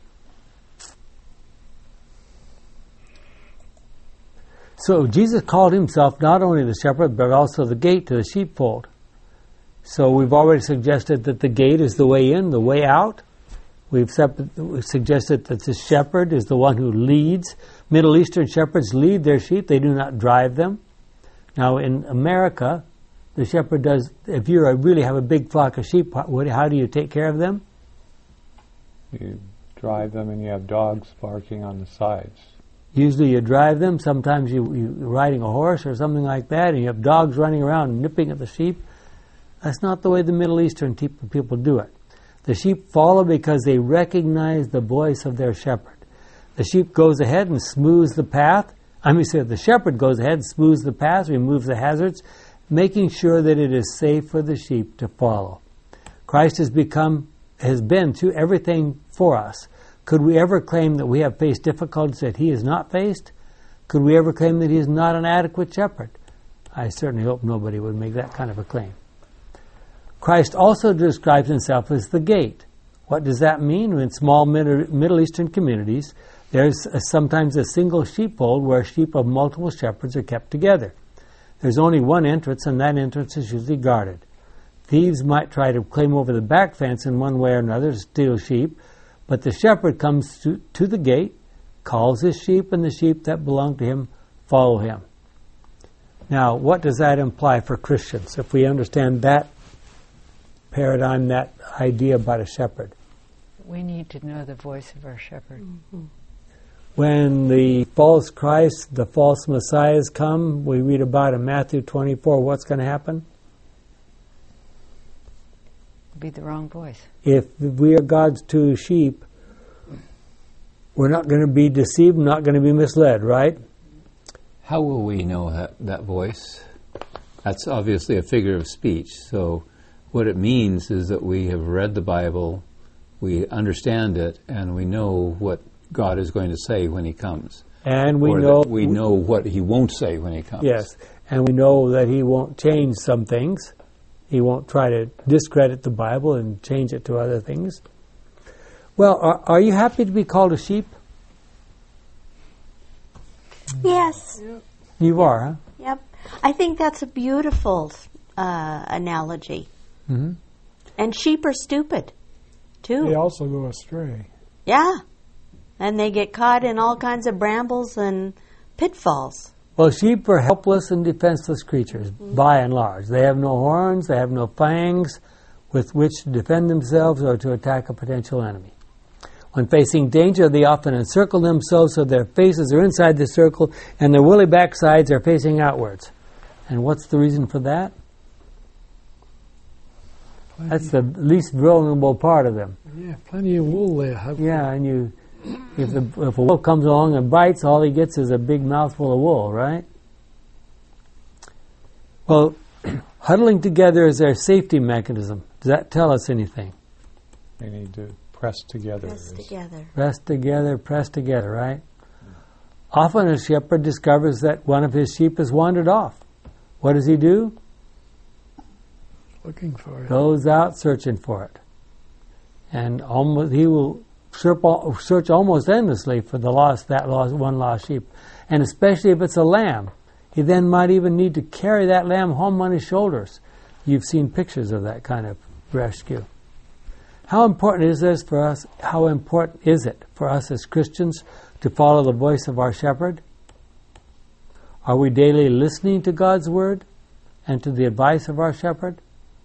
So Jesus called himself not only the shepherd, but also the gate to the sheepfold. So we've already suggested that the gate is the way in, the way out. We've, sep- we've suggested that the shepherd is the one who leads. Middle Eastern shepherds lead their sheep. They do not drive them. Now in America, the shepherd does, if you really have a big flock of sheep, what, how do you take care of them? You drive them, and you have dogs barking on the sides. Usually you drive them. Sometimes you, you're riding a horse or something like that, and you have dogs running around nipping at the sheep. That's not the way the Middle Eastern te- people do it. The sheep follow because they recognize the voice of their shepherd. The sheep goes ahead and smooths the path. I mean, say the shepherd goes ahead and smooths the path, removes the hazards, making sure that it is safe for the sheep to follow. Christ has become, has been through everything for us. Could we ever claim that we have faced difficulties that he has not faced? Could we ever claim that he is not an adequate shepherd? I certainly hope nobody would make that kind of a claim. Christ also describes himself as the gate. What does that mean? In small Middle Eastern communities, there's a, sometimes a single sheepfold where sheep of multiple shepherds are kept together. There's only one entrance, and that entrance is usually guarded. Thieves might try to climb over the back fence in one way or another to steal sheep, but the shepherd comes to, to the gate, calls his sheep, and the sheep that belong to him follow him. Now, what does that imply for Christians, if we understand that paradigm, that idea about a shepherd? We need to know the voice of our shepherd. Mm-hmm. When the false Christ, the false messiahs come, we read about in Matthew twenty-four, what's going to happen? Be the wrong voice. If we are God's two sheep, we're not going to be deceived, not going to be misled, right? How will we know that, that voice? That's obviously a figure of speech. So what it means is that we have read the Bible, we understand it, and we know what God is going to say when he comes. And we or know we know what he won't say when he comes. Yes, and we know that he won't change some things. He won't try to discredit the Bible and change it to other things. Well, are, are you happy to be called a sheep? Yes. You are, huh? Yep. I think that's a beautiful uh, analogy. Mm-hmm. And sheep are stupid, too. They also go astray. Yeah. And they get caught in all kinds of brambles and pitfalls. Well, sheep are helpless and defenseless creatures, mm-hmm. by and large. They have no horns, they have no fangs with which to defend themselves or to attack a potential enemy. When facing danger, they often encircle themselves so their faces are inside the circle and their woolly backsides are facing outwards. And what's the reason for that? Plenty. That's the least vulnerable part of them. Yeah, plenty of wool there. Hopefully. Yeah, and you, if, the, if a wolf comes along and bites, all he gets is a big mouthful of wool, right? Well, huddling together is their safety mechanism. Does that tell us anything? They need to press together. Press together. Press together, press together, right? Often a shepherd discovers that one of his sheep has wandered off. What does he do? Looking for it. Goes out searching for it. And almost he will search almost endlessly for the lost, that lost, one lost sheep. And especially if it's a lamb. He then might even need to carry that lamb home on his shoulders. You've seen pictures of that kind of rescue. How important is this for us? How important is it for us as Christians to follow the voice of our shepherd? Are we daily listening to God's word and to the advice of our shepherd?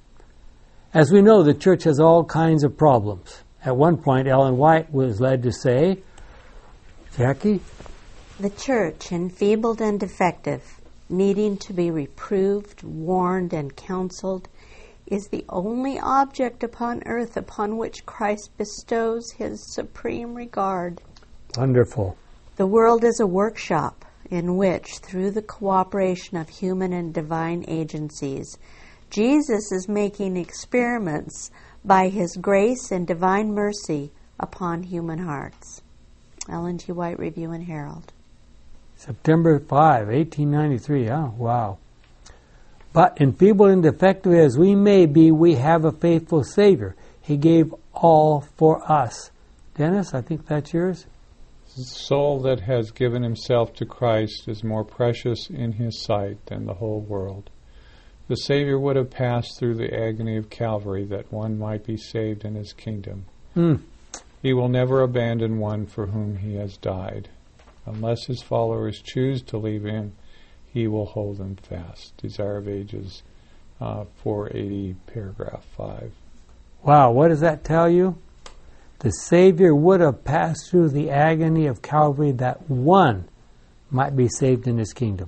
As we know, the church has all kinds of problems. At one point, Ellen White was led to say, Jackie? The church, enfeebled and defective, needing to be reproved, warned, and counseled, is the only object upon earth upon which Christ bestows his supreme regard. Wonderful. The world is a workshop in which, through the cooperation of human and divine agencies, Jesus is making experiments by his grace and divine mercy upon human hearts. Ellen G. White, Review and Herald. September fifth, eighteen ninety-three. Oh, wow. But enfeebled and defective as we may be, we have a faithful Savior. He gave all for us. Dennis, I think that's yours. The soul that has given himself to Christ is more precious in his sight than the whole world. The Savior would have passed through the agony of Calvary that one might be saved in his kingdom. Mm. He will never abandon one for whom he has died. Unless his followers choose to leave him, he will hold them fast. Desire of Ages, uh, four eighty, paragraph five. Wow, what does that tell you? The Savior would have passed through the agony of Calvary that one might be saved in his kingdom.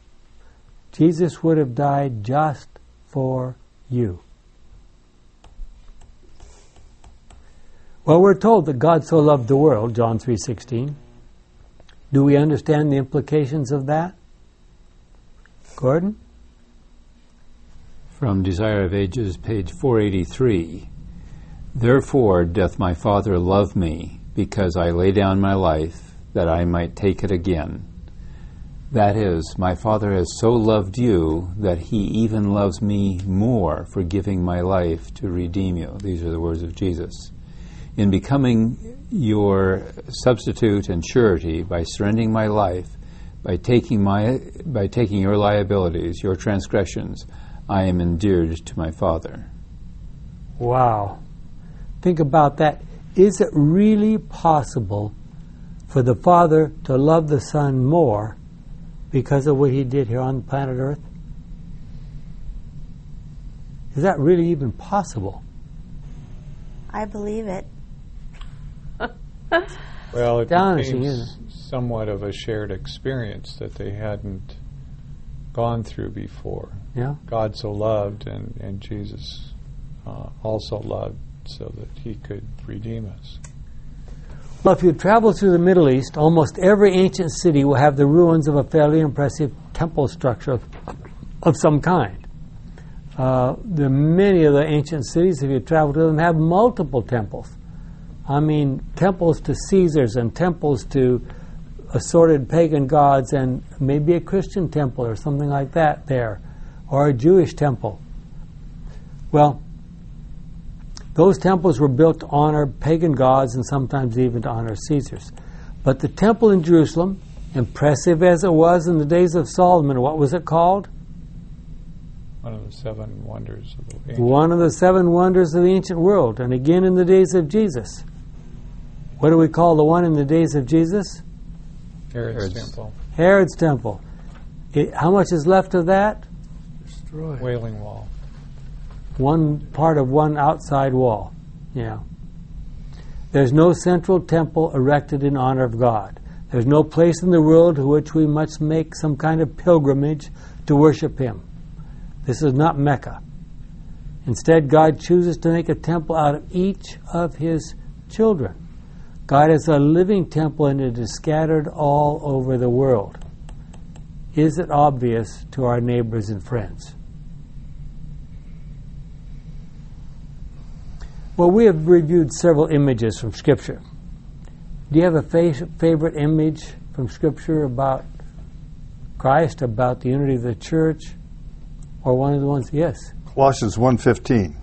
Jesus would have died just for you. Well, we're told that God so loved the world, John three sixteen. Do we understand the implications of that? Gordon? From Desire of Ages, page four eighty-three. Therefore doth my Father love me, because I lay down my life, that I might take it again. That is, my Father has so loved you, that he even loves me more for giving my life to redeem you. These are the words of Jesus. In becoming your substitute and surety, by surrendering my life, by taking my by taking your liabilities, your transgressions, I am endeared to my Father. Wow. Think about that. Is it really possible for the Father to love the Son more because of what he did here on planet Earth? Is that really even possible? I believe it. Well, it Astonishing, became isn't it? somewhat of a shared experience that they hadn't gone through before. Yeah. God so loved, and, and Jesus uh, also loved so that he could redeem us. Well, if you travel through the Middle East, almost every ancient city will have the ruins of a fairly impressive temple structure of, of some kind. Uh, the many of the ancient cities, if you travel to them, have multiple temples. I mean, temples to Caesars and temples to assorted pagan gods, and maybe a Christian temple or something like that there, or a Jewish temple. Well, those temples were built to honor pagan gods and sometimes even to honor Caesars. But the temple in Jerusalem, impressive as it was in the days of Solomon, what was it called? One of the seven wonders of the ancient One of the seven wonders of the ancient world. And again in the days of Jesus. What do we call the one in the days of Jesus? Herod's, Herod's. temple, Herod's temple. It, how much is left of that? Destroyed. Wailing Wall. One part of one outside wall. Yeah. There's no central temple erected in honor of God. There's no place in the world to which we must make some kind of pilgrimage to worship him. This is not Mecca. Instead, God chooses to make a temple out of each of his children. God is a living temple, and it is scattered all over the world. Is it obvious to our neighbors and friends? Well, we have reviewed several images from Scripture. Do you have a fa- favorite image from Scripture about Christ, about the unity of the church, or one of the ones? Yes. Colossians one fifteen.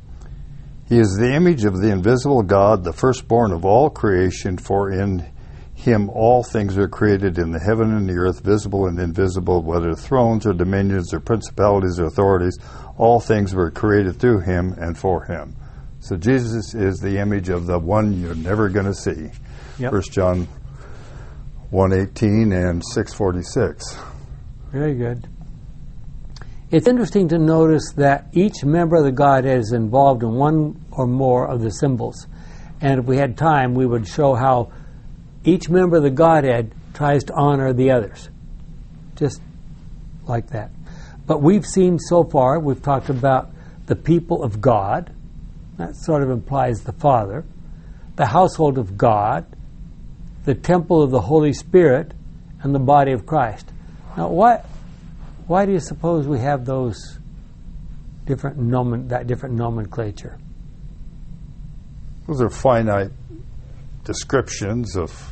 He is the image of the invisible God, the firstborn of all creation, for in him all things are created in the heaven and the earth, visible and invisible, whether thrones or dominions or principalities or authorities, all things were created through him and for him. So Jesus is the image of the one you're never going to see. Yep. First John one eighteen and six forty-six. Very good. It's interesting to notice that each member of the Godhead is involved in one or more of the symbols. And if we had time, we would show how each member of the Godhead tries to honor the others. Just like that. But we've seen so far, we've talked about the people of God. That sort of implies the Father. The household of God. The temple of the Holy Spirit. And the body of Christ. Now, what... Why do you suppose we have those different nomen, that different nomenclature? Those are finite descriptions of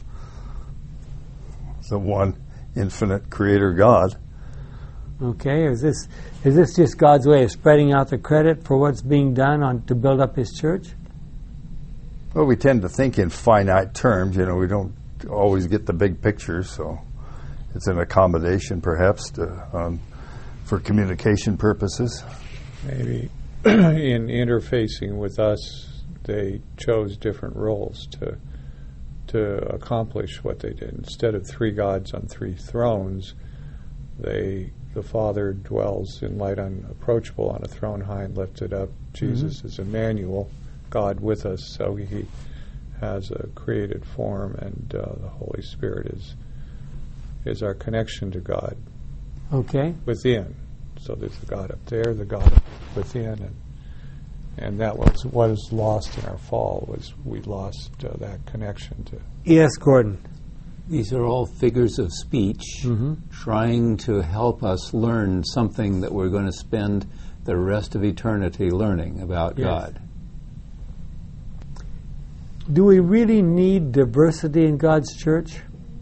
the one infinite creator God. Okay, is this is this just God's way of spreading out the credit for what's being done on to build up his church? Well, we tend to think in finite terms. You know, we don't always get the big picture, so it's an accommodation, perhaps, to, um, for communication purposes. Maybe in interfacing with us, they chose different roles to to accomplish what they did. Instead of three gods on three thrones, they the Father dwells in light unapproachable on a throne high and lifted up. Jesus mm-hmm. is Emmanuel, God with us, so he has a created form, and uh, the Holy Spirit is is our connection to God. Okay. Within. So there's the God up there, the God within, and And that was what was lost in our fall, was we lost uh, that connection to. Yes, Gordon. These are all figures of speech Mm-hmm. trying to help us learn something that we're going to spend the rest of eternity learning about Yes. God. Do we really need diversity in God's church?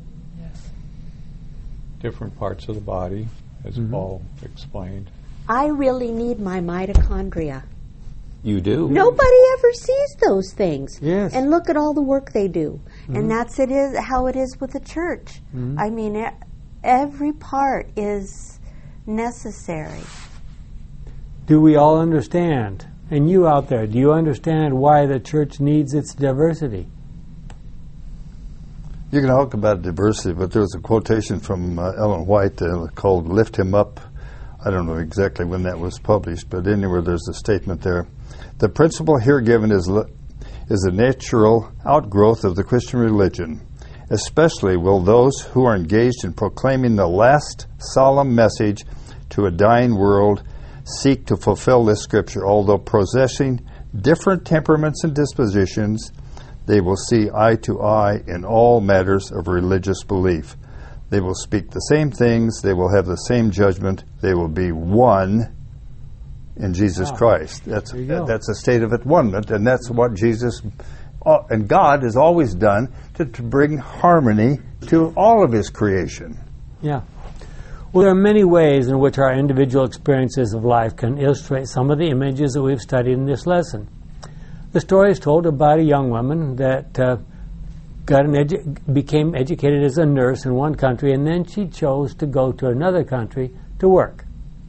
Different parts of the body, as Mhm. Paul explained. I really need my mitochondria. You do? Nobody ever sees those things. Yes. And look at all the work they do. Mhm. And that's it is how it is with the church. Mhm. I mean, e- every part is necessary. Do we all understand? And you out there, do you understand why the church needs its diversity? You can talk about diversity, but there was a quotation from uh, Ellen White uh, called Lift Him Up. I don't know exactly when that was published, but anywhere there's a statement there. The principle here given is, li- is a natural outgrowth of the Christian religion. Especially will those who are engaged in proclaiming the last solemn message to a dying world seek to fulfill this scripture. Although possessing different temperaments and dispositions, they will see eye to eye in all matters of religious belief. They will speak the same things. They will have the same judgment. They will be one in Jesus Wow. Christ. That's There you go. that's a state of at-one-ment, and that's what Jesus uh, and God has always done to, to bring harmony to all of His creation. Yeah. Well, there are many ways in which our individual experiences of life can illustrate some of the images that we've studied in this lesson. The story is told about a young woman that uh, got an edu- became educated as a nurse in one country, and then she chose to go to another country to work.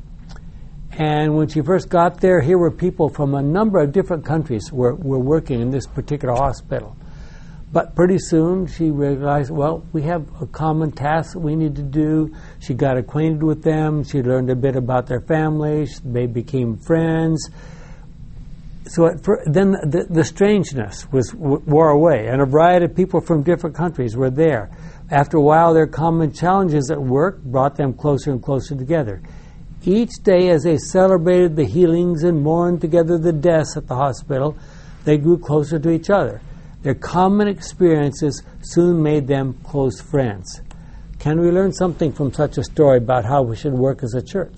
And when she first got there, here were people from a number of different countries were, were working in this particular hospital. But pretty soon she realized, well, we have a common task that we need to do. She got acquainted with them. She learned a bit about their families. They became friends. So at fir- then the, the strangeness was w- wore away, and a variety of people from different countries were there. After a while, their common challenges at work brought them closer and closer together. Each day, as they celebrated the healings and mourned together the deaths at the hospital, they grew closer to each other. Their common experiences soon made them close friends. Can we learn something from such a story about how we should work as a church?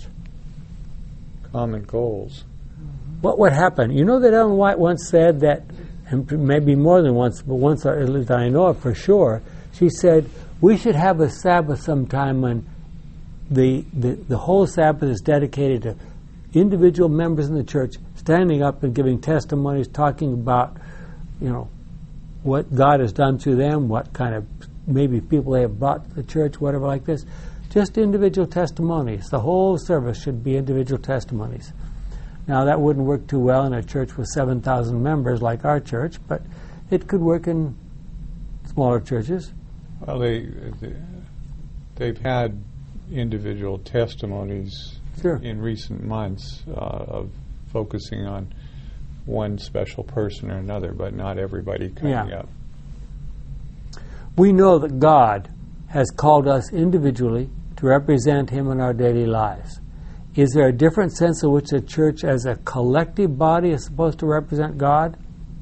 Common goals. What would happen? You know that Ellen White once said that, and maybe more than once, but once at least I know it for sure, she said, we should have a Sabbath sometime when the, the, the whole Sabbath is dedicated to individual members in the church standing up and giving testimonies, talking about, you know, what God has done through them, what kind of maybe people they have brought to the church, whatever like this. Just individual testimonies. The whole service should be individual testimonies. Now, that wouldn't work too well in a church with seven thousand members like our church, but it could work in smaller churches. Well, they, they they've had individual testimonies Sure. in recent months uh, of focusing on one special person or another, but not everybody coming Yeah. up. We know that God has called us individually to represent Him in our daily lives. Is there a different sense in which the church as a collective body is supposed to represent God?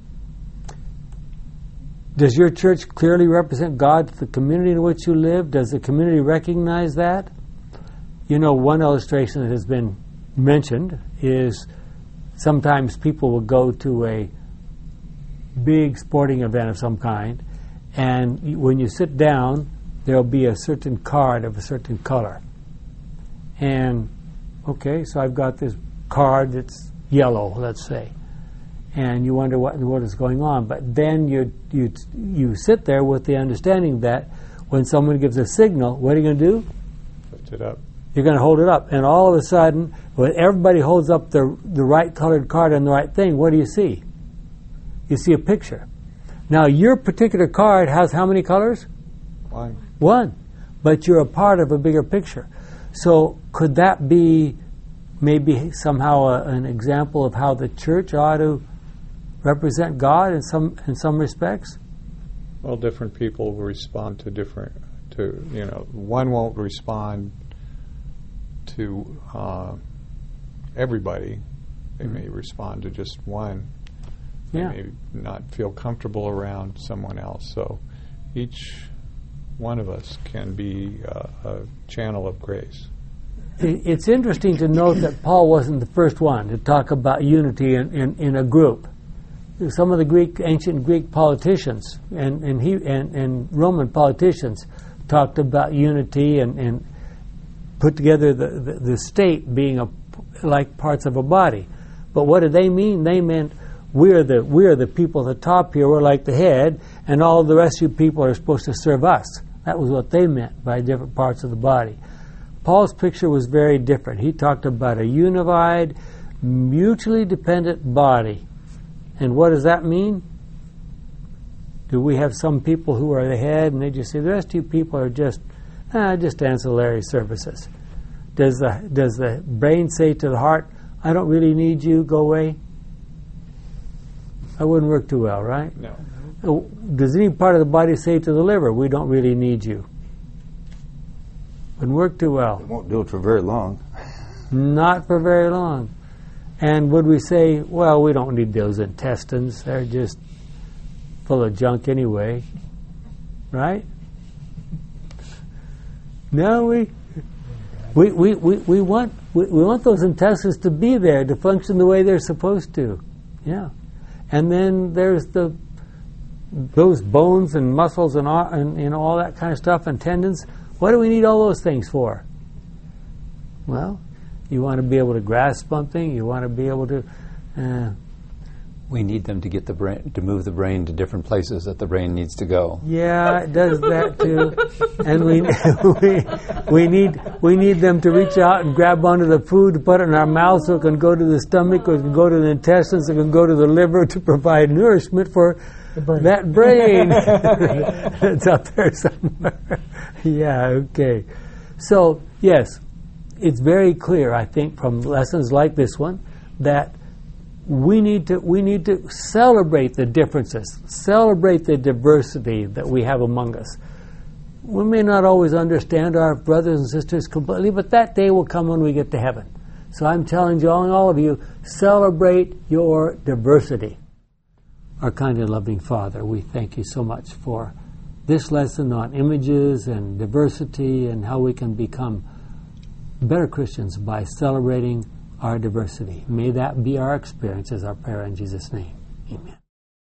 Does your church clearly represent God to the community in which you live? Does the community recognize that? You know, one illustration that has been mentioned is sometimes people will go to a big sporting event of some kind, and you- when you sit down, there will be a certain card of a certain color. And, okay, so I've got this card that's yellow, let's say, and you wonder what what is going on. But then you you you sit there with the understanding that when someone gives a signal, what are you going to do? Lift it up. You're going to hold it up. And all of a sudden, when everybody holds up the the right colored card on the right thing, what do you see? You see a picture. Now, your particular card has how many colors? One. One. But you're a part of a bigger picture. So could that be maybe somehow a, an example of how the church ought to represent God in some in some respects? Well, different people will respond to different, to, you know, one won't respond to uh, everybody They may respond to just one. Yeah. They may not feel comfortable around someone else. So each one of us can be uh, a channel of grace. It's interesting to note that Paul wasn't the first one to talk about unity in, in, in a group. Some of the Greek, ancient Greek politicians and and, he, and, and Roman politicians talked about unity and, and put together the, the, the state being a, like parts of a body. But what did they mean? They meant we're the we're the people at the top here. We're like the head, and all the rest of you people are supposed to serve us. That was what they meant by different parts of the body. Paul's picture was very different. He talked about a unified, mutually dependent body. And what does that mean? Do we have some people who are the head and they just say the rest of you people are just ah, just ancillary services? Does the does the brain say to the heart, I don't really need you, go away? That wouldn't work too well, right? No. Does any part of the body say to the liver, we don't really need you? Wouldn't work too well. It won't do it for very long. Not for very long. And would we say, well, we don't need those intestines. They're just full of junk anyway. Right? No, we we, we, we, we want we, we want those intestines to be there, to function the way they're supposed to. Yeah. And then there's the those bones and muscles and all, and you know all that kind of stuff and tendons. What do we need all those things for? Well, you want to be able to grasp something. You want to be able to. Uh, we need them to get the brain to move the brain to different places that the brain needs to go. Yeah, it does that too. And we we we need we need them to reach out and grab onto the food to put it in our mouth so it can go to the stomach, or it can go to the intestines, it can go to the liver to provide nourishment for brain. that brain. It's up there somewhere. Yeah. Okay. So yes. It's very clear, I think, from lessons like this one, that we need to we need to celebrate the differences, celebrate the diversity that we have among us. We may not always understand our brothers and sisters completely, but that day will come when we get to heaven. So I'm telling you, all, all of you, celebrate your diversity. Our kind and loving Father, we thank you so much for this lesson on images and diversity and how we can become better Christians by celebrating our diversity. May that be our experience, as our prayer in Jesus' name. Amen.